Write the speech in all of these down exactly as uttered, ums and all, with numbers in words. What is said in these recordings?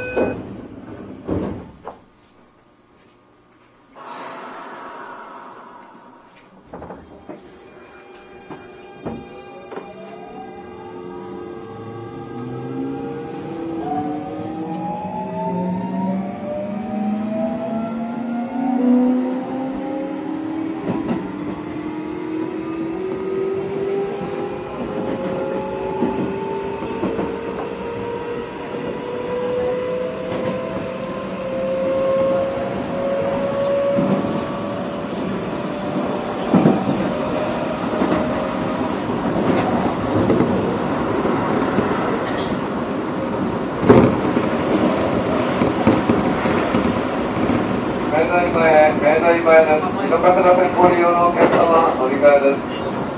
現在前、現在前です。井の頭線ご利用のお客様、乗り換えです。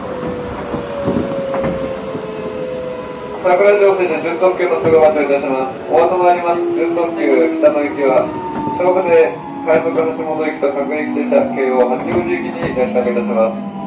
桜上線で準特急のすぐ待ちをいたします。お後まいります。準特急北の行きは、正午で開向から下本行きと各駅停車、京王八王子行きに列車いたします。